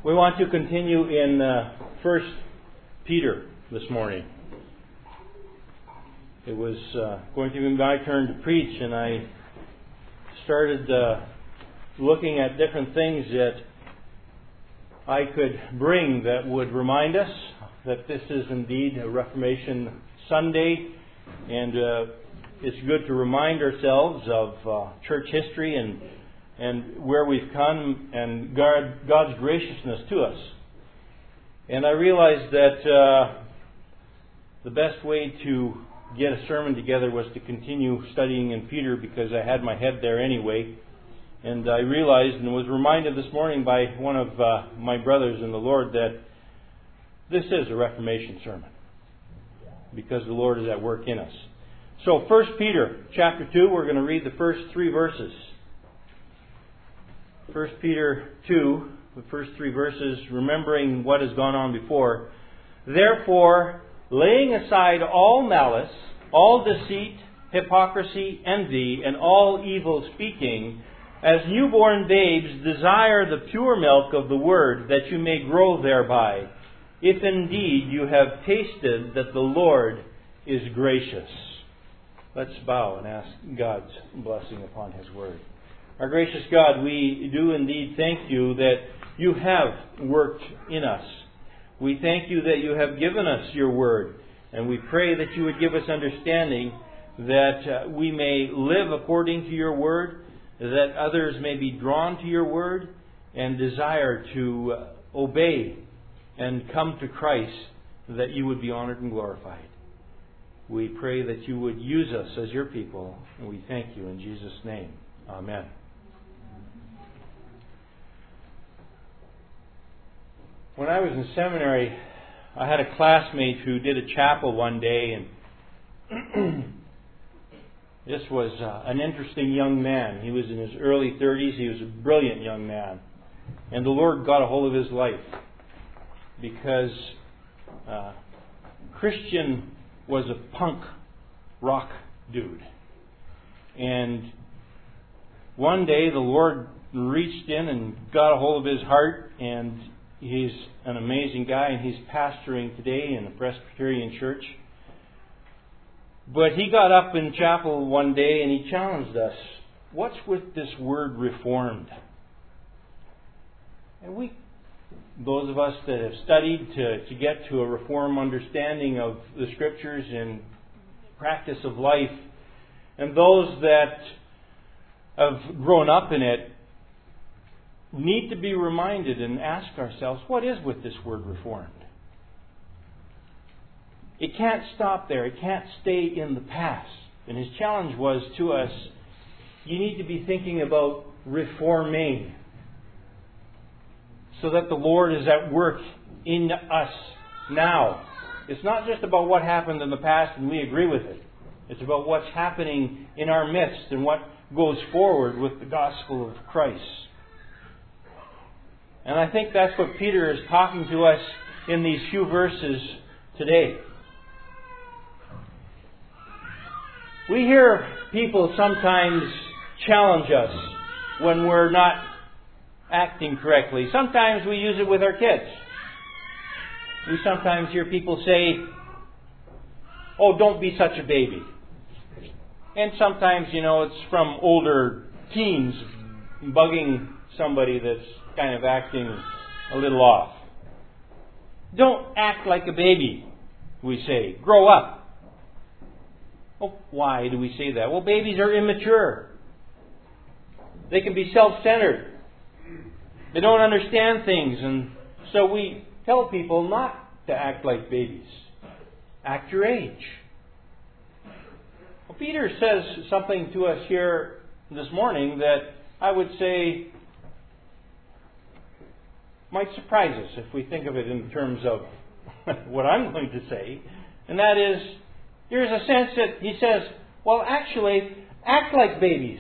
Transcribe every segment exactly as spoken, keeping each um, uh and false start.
We want to continue in uh, First Peter this morning. It was uh, going to be my turn to preach, and I started uh, looking at different things that I could bring that would remind us that this is indeed a Reformation Sunday, and uh, it's good to remind ourselves of uh, church history and and where we've come and God, God's graciousness to us. And I realized that uh, the best way to get a sermon together was to continue studying in Peter, because I had my head there anyway. And I realized and was reminded this morning by one of uh, my brothers in the Lord that this is a Reformation sermon, because the Lord is at work in us. So First Peter chapter two, we're going to read the first three verses. First Peter two, the first three verses, remembering what has gone on before. Therefore, laying aside all malice, all deceit, hypocrisy, envy, and all evil speaking, as newborn babes desire the pure milk of the word, that you may grow thereby, if indeed you have tasted that the Lord is gracious. Let's bow and ask God's blessing upon His word. Our gracious God, we do indeed thank you that you have worked in us. We thank you that you have given us your word, and we pray that you would give us understanding, that uh, we may live according to your word, that others may be drawn to your word and desire to uh, obey and come to Christ, that you would be honored and glorified. We pray that you would use us as your people, and we thank you in Jesus' name. Amen. When I was in seminary, I had a classmate who did a chapel one day, and this was uh, an interesting young man. He was in his early thirties. He was a brilliant young man. And the Lord got a hold of his life, because uh, Christian was a punk rock dude. And one day the Lord reached in and got a hold of his heart, and he's an amazing guy, and he's pastoring today in a Presbyterian church. But he got up in chapel one day and he challenged us, what's with this word reformed? And we, those of us that have studied to, to get to a reform understanding of the Scriptures and practice of life, and those that have grown up in it, need to be reminded and ask ourselves, what is with this word reformed? It can't stop there. It can't stay in the past. And his challenge was to us, you need to be thinking about reforming, so that the Lord is at work in us now. It's not just about what happened in the past and we agree with it. It's about what's happening in our midst and what goes forward with the gospel of Christ. And I think that's what Peter is talking to us in these few verses today. We hear people sometimes challenge us when we're not acting correctly. Sometimes we use it with our kids. We sometimes hear people say, oh, don't be such a baby. And sometimes, you know, it's from older teens bugging somebody that's kind of acting a little off. Don't act like a baby, we say. Grow up. Well, why do we say that? Well, babies are immature. They can be self-centered. They don't understand things, and so we tell people not to act like babies. Act your age. Well, Peter says something to us here this morning that I would say might surprise us if we think of it in terms of what I'm going to say. And that is, there's a sense that he says, well, actually, act like babies.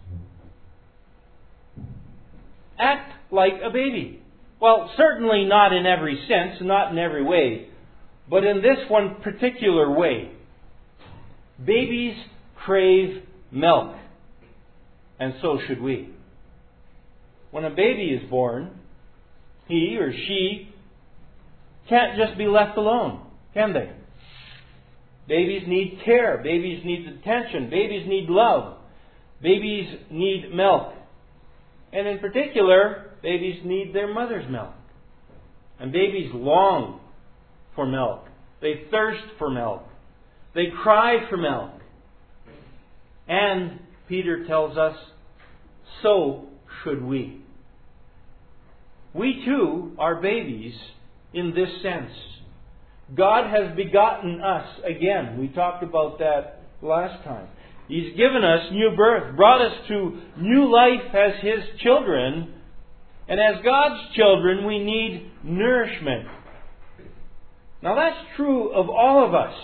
Act like a baby. Well, certainly not in every sense, not in every way, but in this one particular way. Babies crave milk, and so should we. When a baby is born, he or she can't just be left alone, can they? Babies need care. Babies need attention. Babies need love. Babies need milk. And in particular, babies need their mother's milk. And babies long for milk. They thirst for milk. They cry for milk. And Peter tells us, so should we. We too are babies in this sense. God has begotten us again. We talked about that last time. He's given us new birth, brought us to new life as His children. And as God's children, we need nourishment. Now that's true of all of us.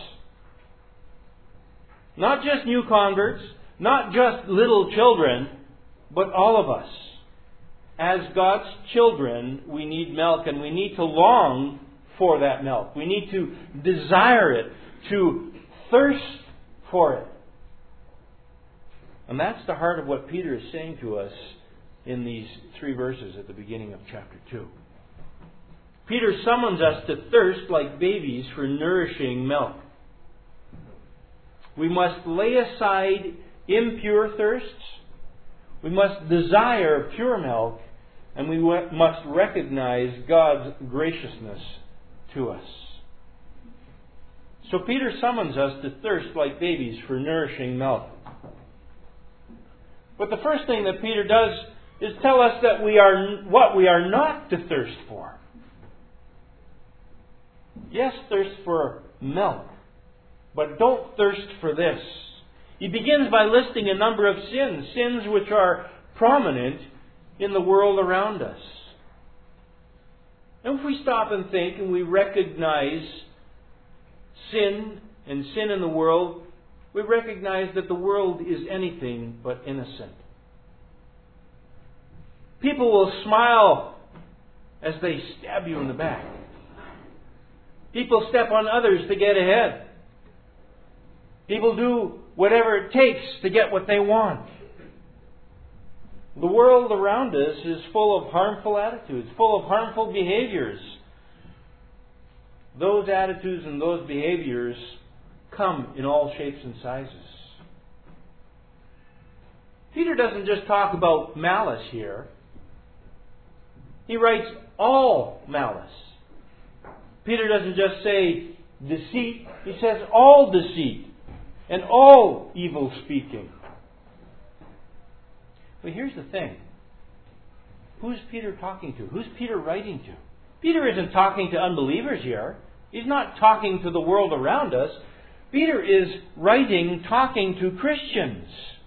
Not just new converts, not just little children, but all of us. As God's children, we need milk, and we need to long for that milk. We need to desire it, to thirst for it. And that's the heart of what Peter is saying to us in these three verses at the beginning of chapter two. Peter summons us to thirst like babies for nourishing milk. We must lay aside impure thirsts. We must desire pure milk. And we must recognize God's graciousness to us. So Peter summons us to thirst like babies for nourishing milk. But the first thing that Peter does is tell us that we are what we are not to thirst for. Yes, thirst for milk, but don't thirst for this. He begins by listing a number of sins, sins which are prominent in the world around us. And if we stop and think and we recognize sin and sin in the world, we recognize that the world is anything but innocent. People will smile as they stab you in the back. People step on others to get ahead. People do whatever it takes to get what they want. The world around us is full of harmful attitudes, full of harmful behaviors. Those attitudes and those behaviors come in all shapes and sizes. Peter doesn't just talk about malice here. He writes all malice. Peter doesn't just say deceit. He says all deceit and all evil speaking. But here's the thing. Who's Peter talking to? Who's Peter writing to? Peter isn't talking to unbelievers here. He's not talking to the world around us. Peter is writing, talking to Christians.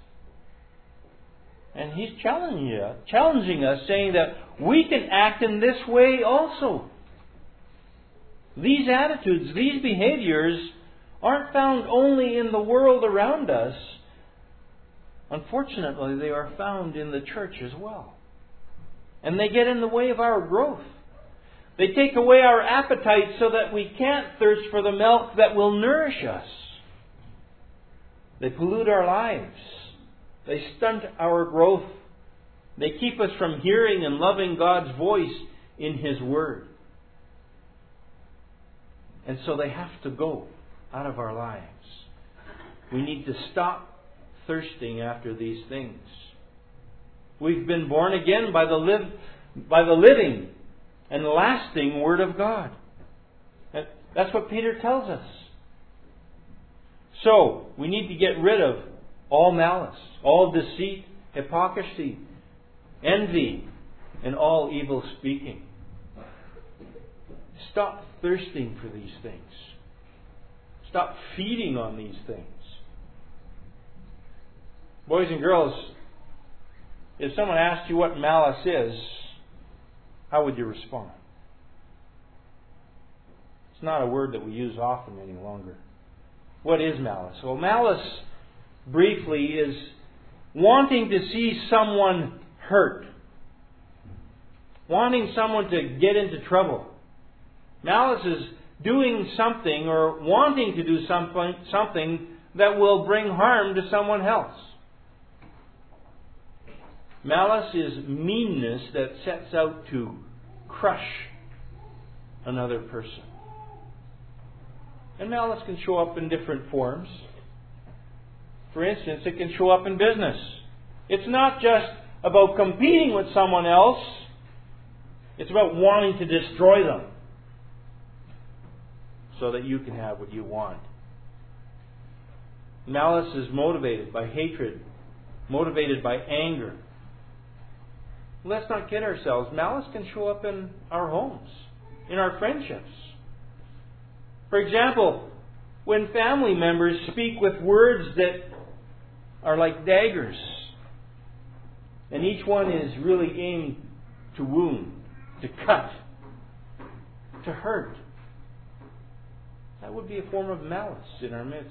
And he's challenging you, challenging us, saying that we can act in this way also. These attitudes, these behaviors aren't found only in the world around us. Unfortunately, they are found in the church as well. And they get in the way of our growth. They take away our appetite so that we can't thirst for the milk that will nourish us. They pollute our lives. They stunt our growth. They keep us from hearing and loving God's voice in His Word. And so they have to go out of our lives. We need to stop thirsting after these things. We've been born again by the live, by the living and lasting Word of God. And that's what Peter tells us. So, we need to get rid of all malice, all deceit, hypocrisy, envy, and all evil speaking. Stop thirsting for these things. Stop feeding on these things. Boys and girls, if someone asked you what malice is, how would you respond? It's not a word that we use often any longer. What is malice? Well, malice, briefly, is wanting to see someone hurt. Wanting someone to get into trouble. Malice is doing something or wanting to do something, something that will bring harm to someone else. Malice is meanness that sets out to crush another person. And malice can show up in different forms. For instance, it can show up in business. It's not just about competing with someone else. It's about wanting to destroy them so that you can have what you want. Malice is motivated by hatred, motivated by anger. Let's not kid ourselves. Malice can show up in our homes, in our friendships. For example, when family members speak with words that are like daggers, and each one is really aimed to wound, to cut, to hurt, that would be a form of malice in our midst.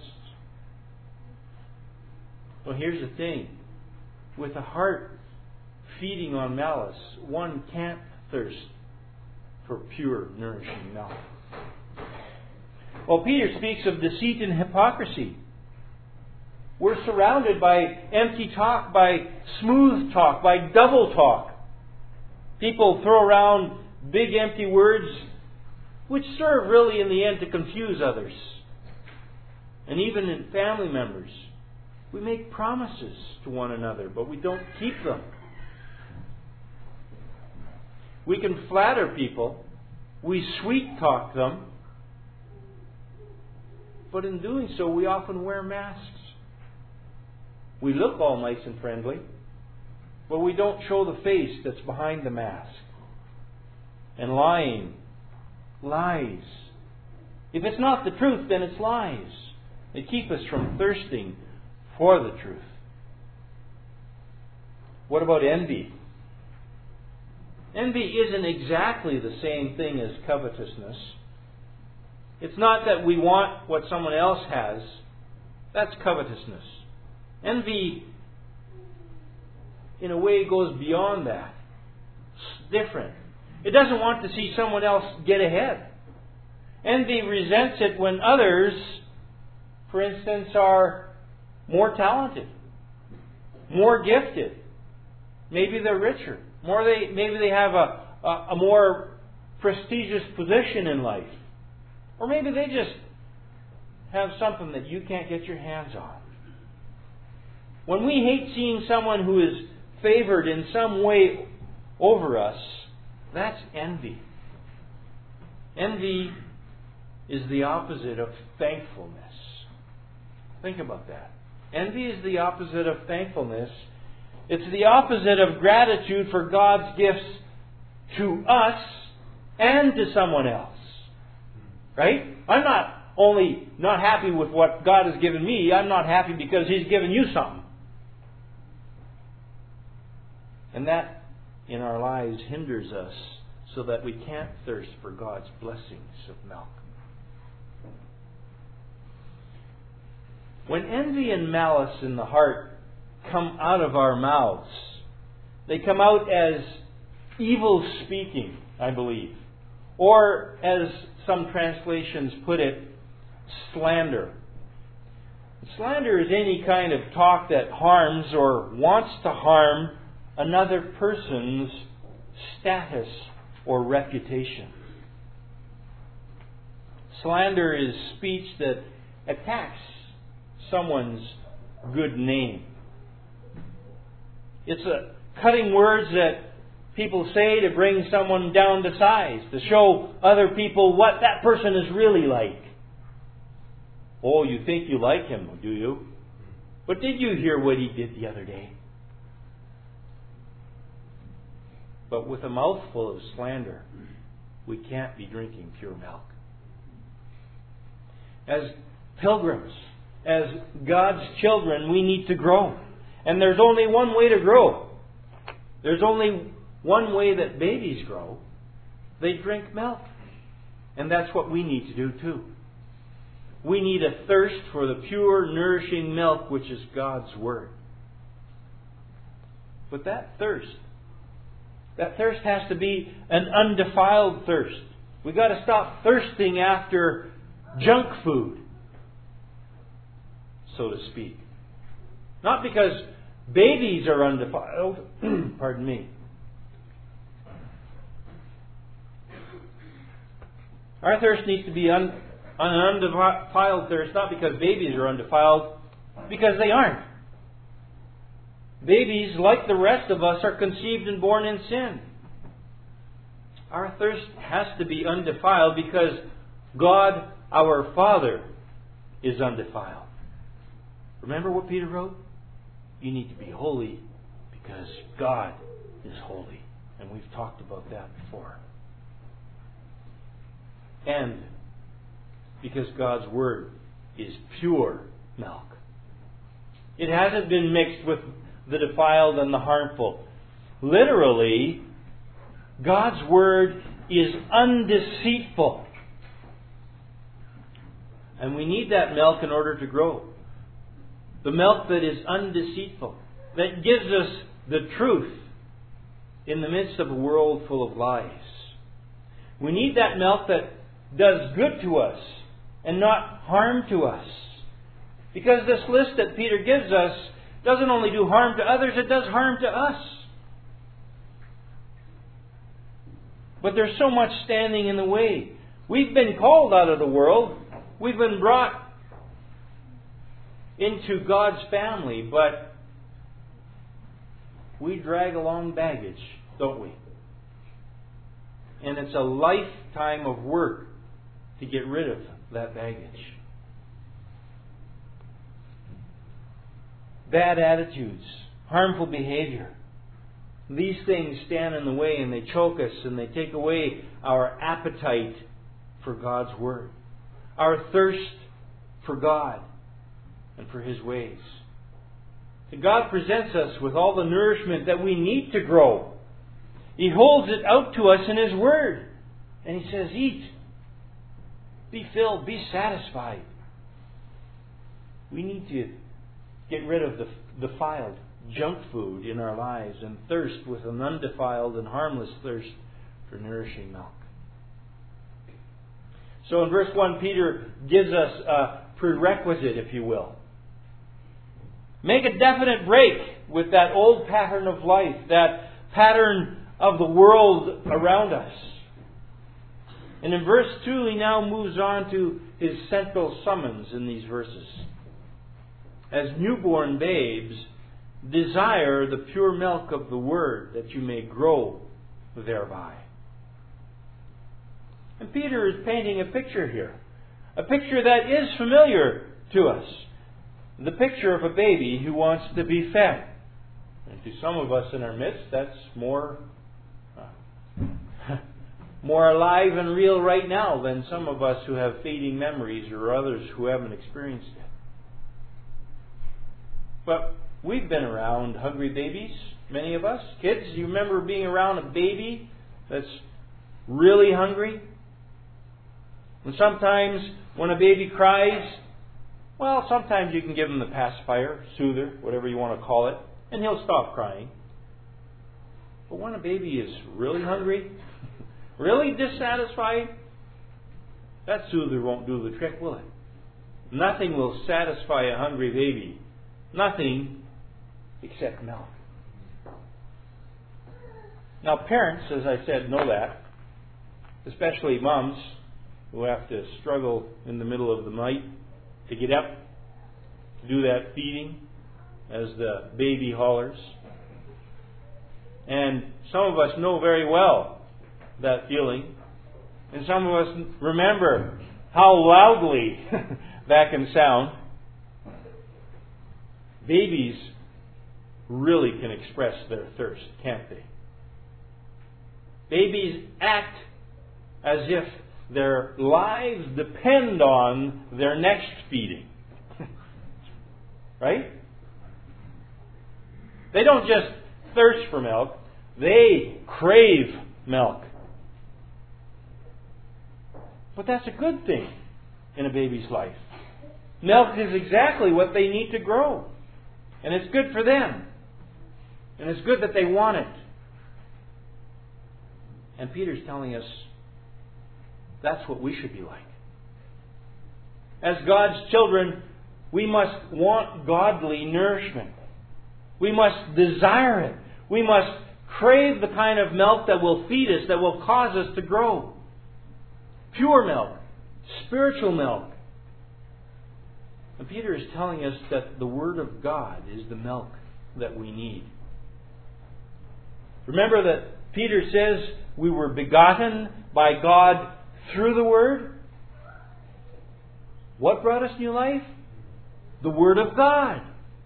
Well, here's the thing. With a heart feeding on malice, one can't thirst for pure, nourishing milk. Well, Peter speaks of deceit and hypocrisy. We're surrounded by empty talk, by smooth talk, by double talk. People throw around big empty words which serve really in the end to confuse others. And even in family members, we make promises to one another, but we don't keep them. We can flatter people, we sweet talk them, but in doing so, we often wear masks. We look all nice and friendly, but we don't show the face that's behind the mask. And lying, lies. If it's not the truth, then it's lies. They keep us from thirsting for the truth. What about envy? Envy isn't exactly the same thing as covetousness. It's not that we want what someone else has. That's covetousness. Envy, in a way, goes beyond that. It's different. It doesn't want to see someone else get ahead. Envy resents it when others, for instance, are more talented, more gifted. Maybe they're richer. More they, maybe they have a, a, a more prestigious position in life. Or maybe they just have something that you can't get your hands on. When we hate seeing someone who is favored in some way over us, that's envy. Envy is the opposite of thankfulness. Think about that. Envy is the opposite of thankfulness. It's the opposite of gratitude for God's gifts to us and to someone else. Right? I'm not only not happy with what God has given me, I'm not happy because He's given you something. And that, in our lives, hinders us so that we can't thirst for God's blessings of milk. When envy and malice in the heart come out of our mouths, they come out as evil speaking, I believe. Or, as some translations put it, slander. Slander is any kind of talk that harms or wants to harm another person's status or reputation. Slander is speech that attacks someone's good name. It's a cutting words that people say to bring someone down to size, to show other people what that person is really like. Oh, you think you like him, do you? But did you hear what he did the other day? But with a mouthful of slander, we can't be drinking pure milk. As pilgrims, as God's children, we need to grow. And there's only one way to grow. There's only one way that babies grow. They drink milk. And that's what we need to do too. We need a thirst for the pure, nourishing milk, which is God's Word. But that thirst, that thirst has to be an undefiled thirst. We've got to stop thirsting after junk food, so to speak. Not because babies are undefiled, pardon me. Our thirst needs to be un, an undefiled thirst, not because babies are undefiled, because they aren't. Babies, like the rest of us, are conceived and born in sin. Our thirst has to be undefiled because God, our Father, is undefiled. Remember what Peter wrote? You need to be holy because God is holy. And we've talked about that before. And because God's Word is pure milk. It hasn't been mixed with the defiled and the harmful. Literally, God's Word is undeceitful. And we need that milk in order to grow. The milk that is undeceitful. That gives us the truth in the midst of a world full of lies. We need that milk that does good to us and not harm to us. Because this list that Peter gives us doesn't only do harm to others, it does harm to us. But there's so much standing in the way. We've been called out of the world. We've been brought into God's family, but we drag along baggage, don't we? And it's a lifetime of work to get rid of that baggage. Bad attitudes, harmful behavior. These things stand in the way and they choke us and they take away our appetite for God's Word. Our thirst for God and for His ways. And God presents us with all the nourishment that we need to grow. He holds it out to us in His Word. And He says, eat. Be filled. Be satisfied. We need to get rid of the defiled junk food in our lives and thirst with an undefiled and harmless thirst for nourishing milk. So in verse one, Peter gives us a prerequisite, if you will. Make a definite break with that old pattern of life, that pattern of the world around us. And in verse two, he now moves on to his central summons in these verses. As newborn babes, desire the pure milk of the Word, that you may grow thereby. And Peter is painting a picture here. A picture that is familiar to us. The picture of a baby who wants to be fed. And to some of us in our midst, that's more, uh, more alive and real right now than some of us who have fading memories or others who haven't experienced it. But we've been around hungry babies, many of us. Kids, you remember being around a baby that's really hungry? And sometimes when a baby cries, well, sometimes you can give him the pacifier, soother, whatever you want to call it, and he'll stop crying. But when a baby is really hungry, really dissatisfied, that soother won't do the trick, will it? Nothing will satisfy a hungry baby. Nothing except milk. Now, parents, as I said, know that. Especially moms who have to struggle in the middle of the night to get up to do that feeding as the baby hollers. And some of us know very well that feeling. And some of us remember how loudly that can sound. Babies really can express their thirst, can't they? Babies act as if their lives depend on their next feeding. Right? They don't just thirst for milk, they crave milk. But that's a good thing in a baby's life. Milk is exactly what they need to grow. And it's good for them. And it's good that they want it. And Peter's telling us that's what we should be like. As God's children, we must want godly nourishment. We must desire it. We must crave the kind of milk that will feed us, that will cause us to grow. pure milk, spiritual milk. And Peter is telling us that the Word of God is the milk that we need. Remember that Peter says we were begotten by God through the Word? What brought us new life? The Word of God.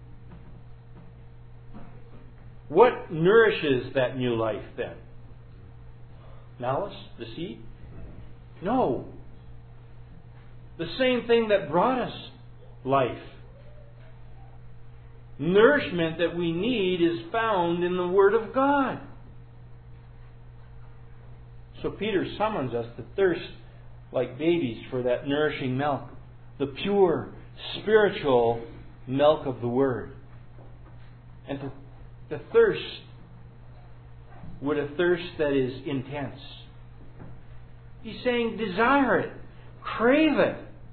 What nourishes that new life then? Malice? Deceit? No. The same thing that brought us life. Nourishment that we need is found in the Word of God. So Peter summons us to thirst like babies for that nourishing milk, the pure, spiritual milk of the Word. And to, to thirst with a thirst that is intense. He's saying desire it, crave it,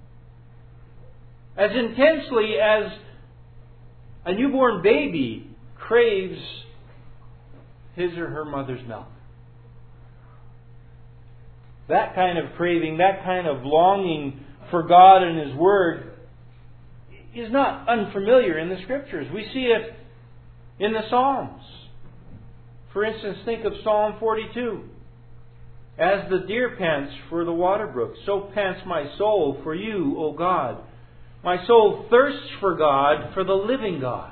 as intensely as a newborn baby craves his or her mother's milk. That kind of craving, that kind of longing for God and His Word is not unfamiliar in the Scriptures. We see it in the Psalms. For instance, think of Psalm forty-two. As the deer pants for the water brook, so pants my soul for you, O God. My soul thirsts for God, for the living God.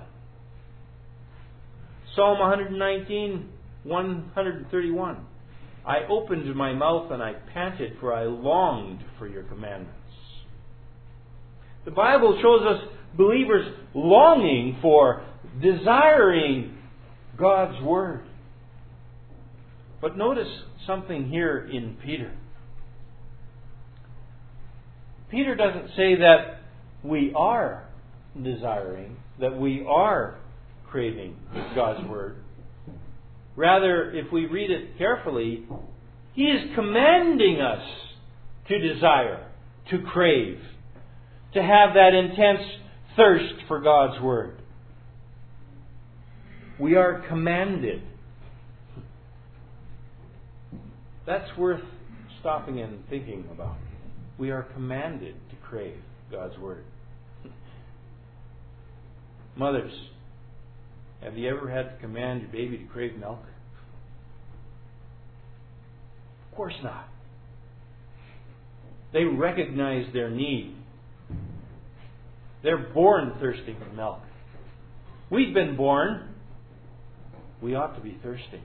Psalm one nineteen, one thirty-one. I opened my mouth and I panted, for I longed for your commandments. The Bible shows us believers longing for, desiring God's Word. But notice something here in Peter. Peter doesn't say that we are desiring, that we are craving God's Word. Rather, if we read it carefully, he is commanding us to desire, to crave, to have that intense thirst for God's Word. We are commanded. That's worth stopping and thinking about. We are commanded to crave God's Word. Mothers, have you ever had to command your baby to crave milk? Of course not. They recognize their need. They're born thirsting for milk. We've been born. We ought to be thirsty.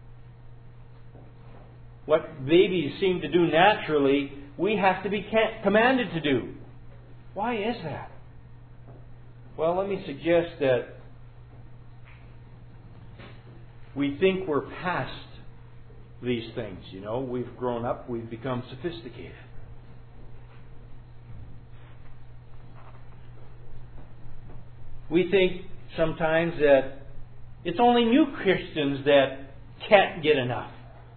What babies seem to do naturally, we have to be commanded to do. Why is that? Well, let me suggest that we think we're past these things. You know, we've grown up, we've become sophisticated. We think sometimes that it's only new Christians that can't get enough.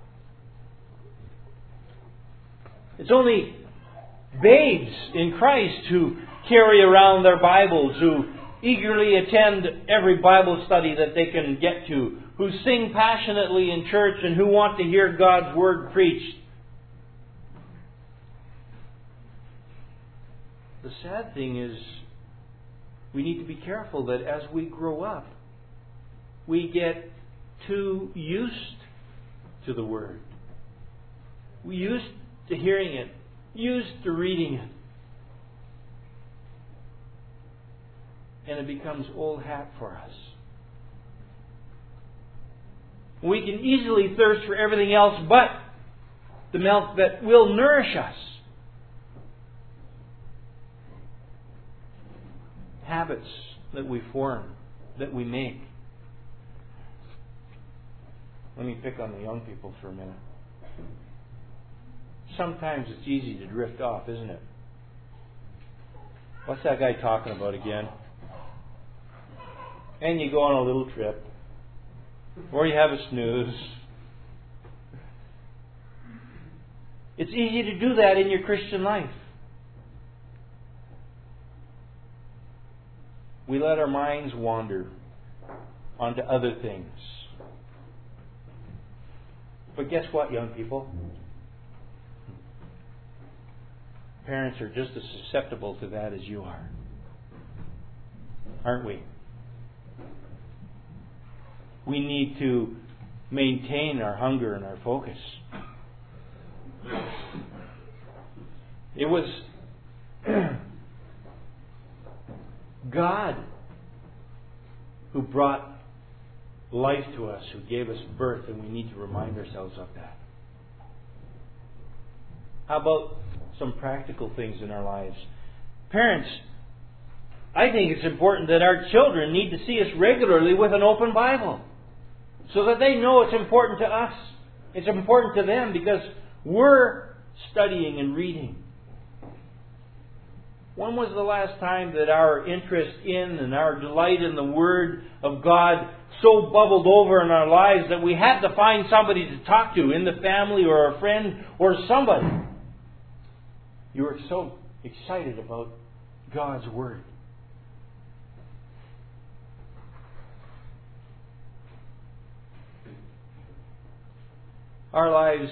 It's only babes in Christ who carry around their Bibles, who eagerly attend every Bible study that they can get to, who sing passionately in church and who want to hear God's Word preached. The sad thing is, we need to be careful that as we grow up, we get too used to the Word. We're used to hearing it, used to reading it. And it becomes old hat for us. We can easily thirst for everything else but the milk that will nourish us. Habits that we form, that we make. Let me pick on the young people for a minute. Sometimes it's easy to drift off, isn't it? What's that guy talking about again? And you go on a little trip. Or you have a snooze. It's easy to do that in your Christian life. We let our minds wander onto other things. But guess what, young people? Parents are just as susceptible to that as you are. Aren't we? We need to maintain our hunger and our focus. It was God who brought life to us, who gave us birth, and we need to remind ourselves of that. How about some practical things in our lives? Parents, I think it's important that our children need to see us regularly with an open Bible, so that they know it's important to us. It's important to them because we're studying and reading. When was the last time that our interest in and our delight in the Word of God so bubbled over in our lives that we had to find somebody to talk to in the family or a friend or somebody? You were so excited about God's Word. Our lives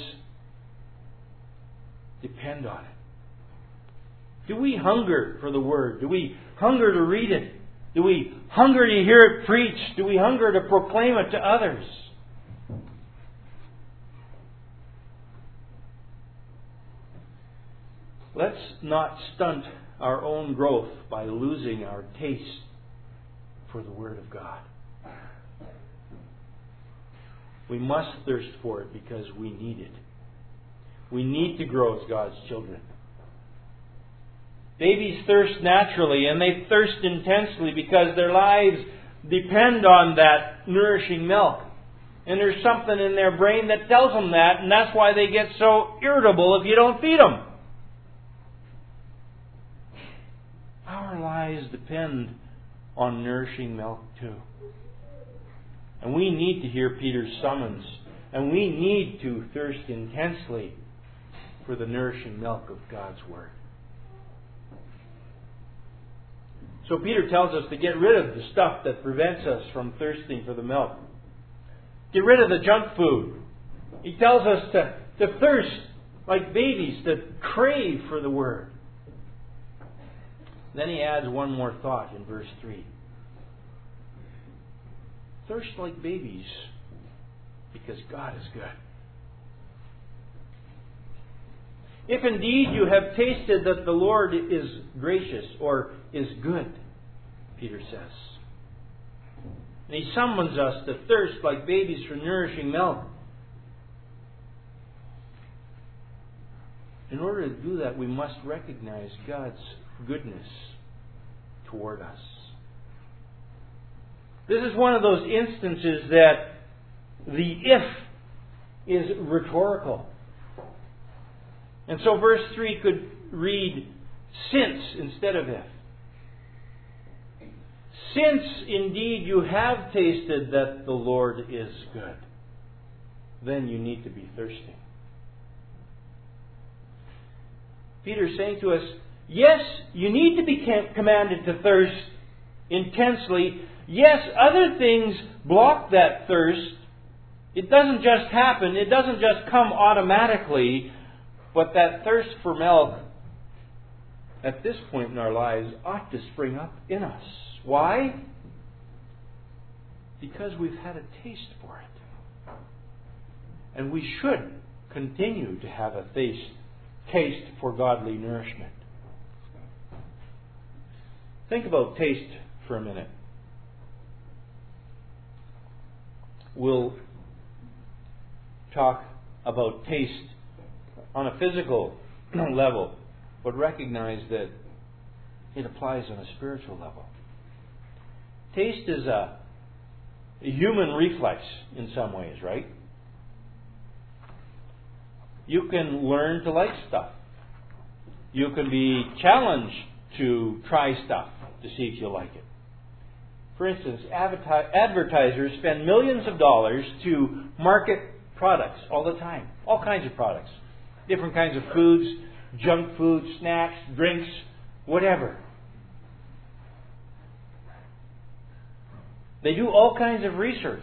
depend on it. Do we hunger for the Word? Do we hunger to read it? Do we hunger to hear it preached? Do we hunger to proclaim it to others? Let's not stunt our own growth by losing our taste for the Word of God. We must thirst for it because we need it. We need to grow as God's children. Babies thirst naturally, and they thirst intensely because their lives depend on that nourishing milk. And there's something in their brain that tells them that, and that's why they get so irritable if you don't feed them. Our lives depend on nourishing milk too. And we need to hear Peter's summons, and we need to thirst intensely for the nourishing milk of God's Word. So Peter tells us to get rid of the stuff that prevents us from thirsting for the milk. Get rid of the junk food. He tells us to, to thirst like babies, to crave for the Word. Then he adds one more thought in verse three. Thirst like babies because God is good. If indeed you have tasted that the Lord is gracious or is good, Peter says. And he summons us to thirst like babies for nourishing milk. In order to do that, we must recognize God's goodness toward us. This is one of those instances that the if is rhetorical. And so verse three could read since instead of if. Since indeed you have tasted that the Lord is good, then you need to be thirsting. Peter's saying to us, yes, you need to be commanded to thirst intensely. Yes, other things block that thirst. It doesn't just happen. It doesn't just come automatically. But that thirst for milk, at this point in our lives, ought to spring up in us. Why? Because we've had a taste for it. And we should continue to have a taste, taste for godly nourishment. Think about taste for a minute. We'll talk about taste on a physical level, but recognize that it applies on a spiritual level. Taste is a, a human reflex in some ways, right? You can learn to like stuff. You can be challenged to try stuff to see if you like it. For instance, advertisers spend millions of dollars to market products all the time. All kinds of products. Different kinds of foods, junk food, snacks, drinks, whatever. They do all kinds of research.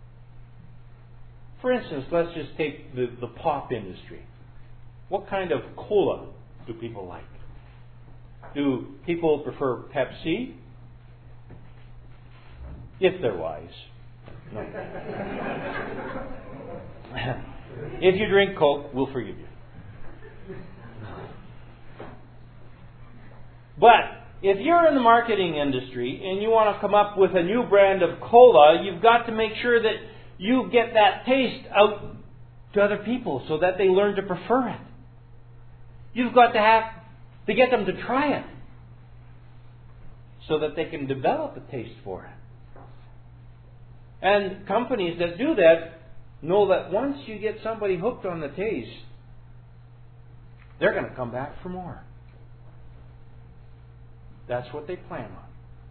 For instance, let's just take the, the pop industry. What kind of cola do people like? Do people prefer Pepsi? If they're wise. No. If you drink Coke, we'll forgive you. But if you're in the marketing industry and you want to come up with a new brand of cola, you've got to make sure that you get that taste out to other people so that they learn to prefer it. You've got to have to get them to try it so that they can develop a taste for it. And companies that do that know that once you get somebody hooked on the taste, they're going to come back for more. That's what they plan on.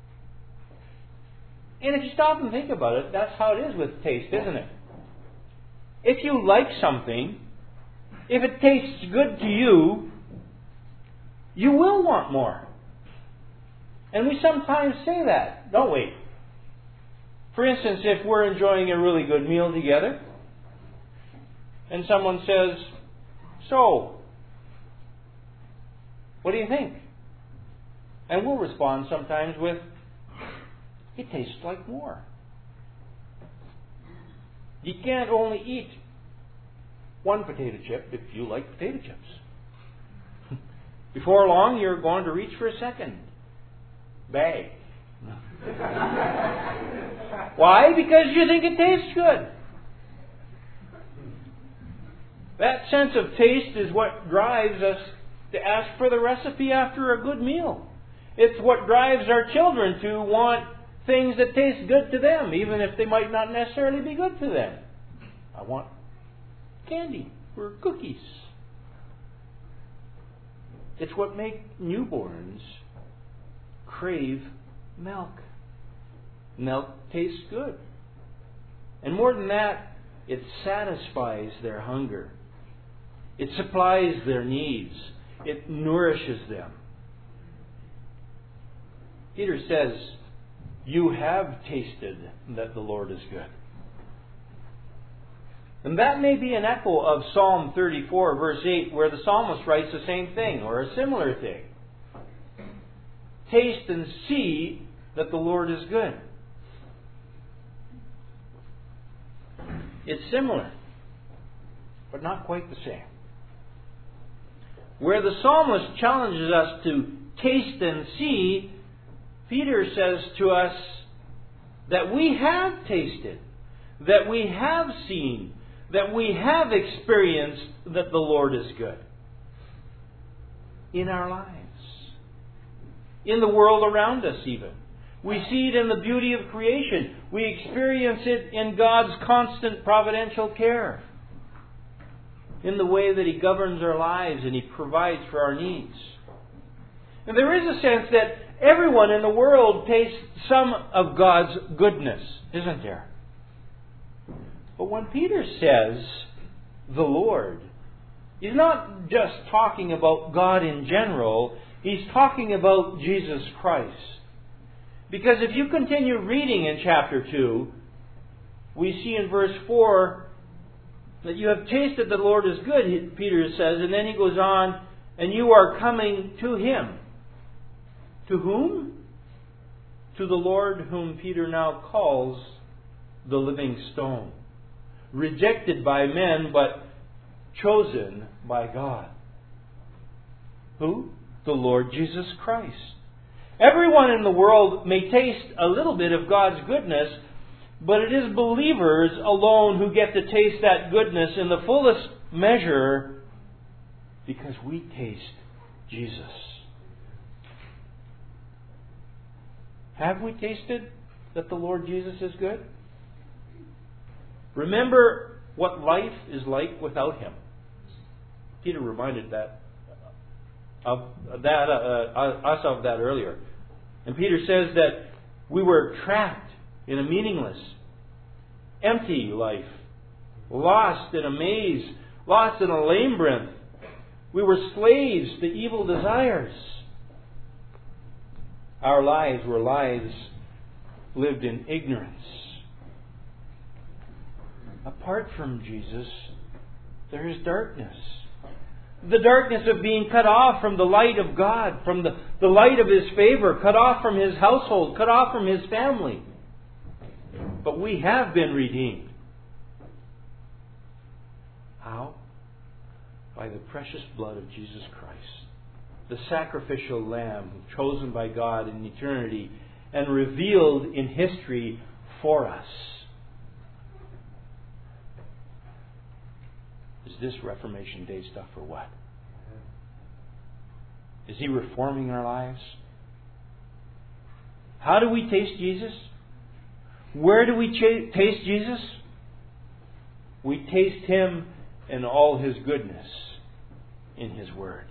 And if you stop and think about it, that's how it is with taste, isn't it? If you like something, if it tastes good to you, you will want more. And we sometimes say that, don't we? For instance, if we're enjoying a really good meal together, and someone says, "So, what do you think?" And we'll respond sometimes with, "It tastes like more." You can't only eat one potato chip if you like potato chips. Before long, you're going to reach for a second bag. Why? Because you think it tastes good. That sense of taste is what drives us to ask for the recipe after a good meal. It's what drives our children to want things that taste good to them, even if they might not necessarily be good to them. I want candy or cookies. It's what makes newborns crave milk. Milk tastes good. And more than that, it satisfies their hunger. It supplies their needs. It nourishes them. Peter says, "You have tasted that the Lord is good." And that may be an echo of Psalm thirty-four, verse eight, where the psalmist writes the same thing, or a similar thing. Taste and see that the Lord is good. It's similar, but not quite the same. Where the psalmist challenges us to taste and see, Peter says to us that we have tasted, that we have seen, that we have experienced that the Lord is good in our lives, in the world around us even. We see it in the beauty of creation. We experience it in God's constant providential care, in the way that He governs our lives and He provides for our needs. And there is a sense that everyone in the world tastes some of God's goodness, isn't there? But when Peter says the Lord, he's not just talking about God in general, he's talking about Jesus Christ. Because if you continue reading in chapter two, we see in verse four that you have tasted the Lord is good, Peter says, and then he goes on, and you are coming to Him. To whom? To the Lord whom Peter now calls the living stone. Rejected by men, but chosen by God. Who? The Lord Jesus Christ. Everyone in the world may taste a little bit of God's goodness, but it is believers alone who get to taste that goodness in the fullest measure because we taste Jesus. Have we tasted that the Lord Jesus is good? Remember what life is like without Him. Peter reminded that of that uh, us of that earlier. And Peter says that we were trapped in a meaningless, empty life, lost in a maze, lost in a labyrinth. We were slaves to evil desires. Our lives were lives lived in ignorance. Apart from Jesus, there is darkness. The darkness of being cut off from the light of God, from the, the light of His favor, cut off from His household, cut off from His family. But we have been redeemed. How? By the precious blood of Jesus Christ, the sacrificial Lamb chosen by God in eternity and revealed in history for us. Is this Reformation Day stuff or what? Is He reforming our lives? How do we taste Jesus? Where do we ch- taste Jesus? We taste Him in all His goodness in His Word.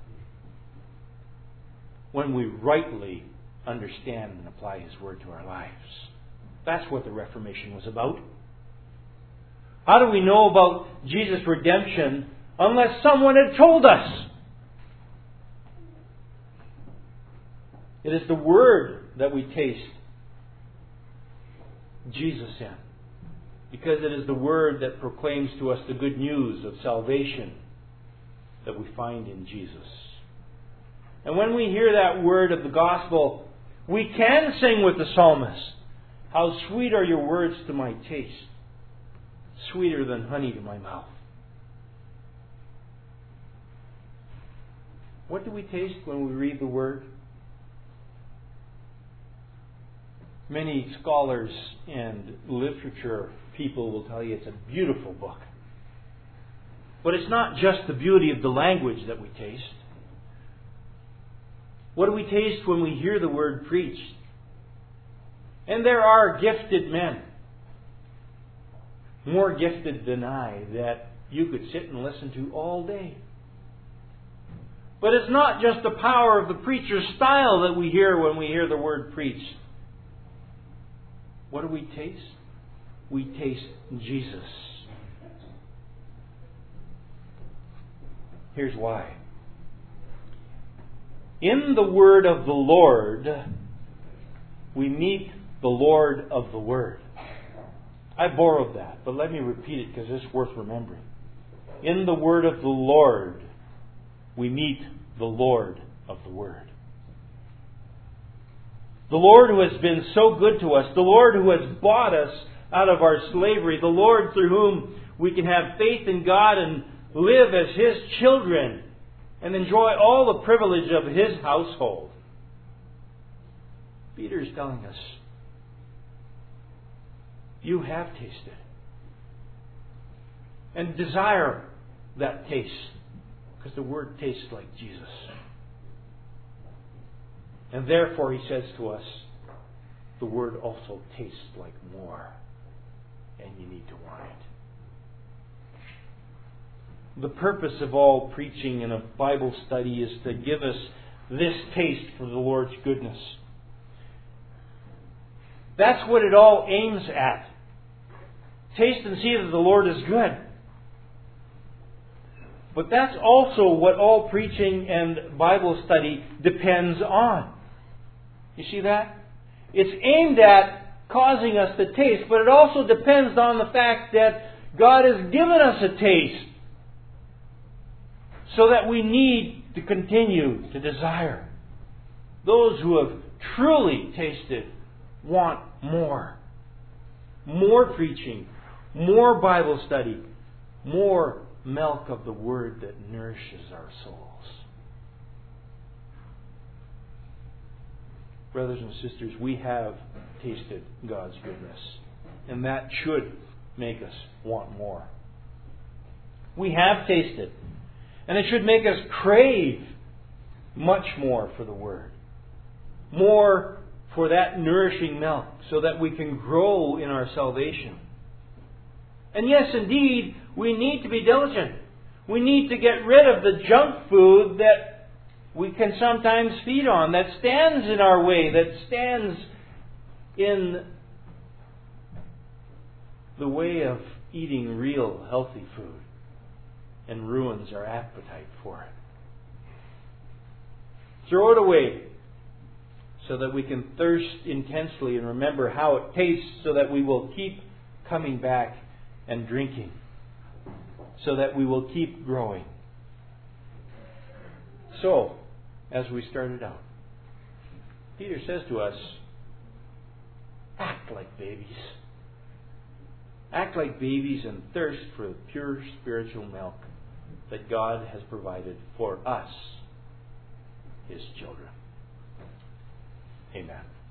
When we rightly understand and apply His Word to our lives. That's what the Reformation was about. How do we know about Jesus' redemption unless someone had told us? It is the Word that we taste Jesus in. Because it is the Word that proclaims to us the good news of salvation that we find in Jesus. And when we hear that word of the gospel, we can sing with the psalmist, "How sweet are your words to my taste, sweeter than honey to my mouth." What do we taste when we read the Word? Many scholars and literature people will tell you it's a beautiful book. But it's not just the beauty of the language that we taste. What do we taste when we hear the Word preached? And there are gifted men, more gifted than I, that you could sit and listen to all day. But it's not just the power of the preacher's style that we hear when we hear the Word preached. What do we taste? We taste Jesus. Here's why. In the Word of the Lord, we meet the Lord of the Word. I borrowed that, but let me repeat it because it's worth remembering. In the Word of the Lord, we meet the Lord of the Word. The Lord who has been so good to us, the Lord who has bought us out of our slavery, the Lord through whom we can have faith in God and live as His children and enjoy all the privilege of His household. Peter is telling us, you have tasted and desire that taste, because the Word tastes like Jesus. And therefore, he says to us, the Word also tastes like more, and you need to want it. The purpose of all preaching in a Bible study is to give us this taste for the Lord's goodness. That's what it all aims at. Taste and see that the Lord is good. But that's also what all preaching and Bible study depends on. You see that? It's aimed at causing us to taste, but it also depends on the fact that God has given us a taste so that we need to continue to desire. Those who have truly tasted want more. More preaching, more Bible study, more milk of the Word that nourishes our souls. Brothers and sisters, we have tasted God's goodness, and that should make us want more. We have tasted, and it should make us crave much more for the Word. More for that nourishing milk, so that we can grow in our salvation. And yes, indeed, we need to be diligent. We need to get rid of the junk food that we can sometimes feed on, that stands in our way, that stands in the way of eating real healthy food and ruins our appetite for it. Throw it away so that we can thirst intensely and remember how it tastes, so that we will keep coming back and drinking, so that we will keep growing. so, as we started out, Peter says to us, act like babies. Act like babies and thirst for the pure spiritual milk that God has provided for us, His children. Amen.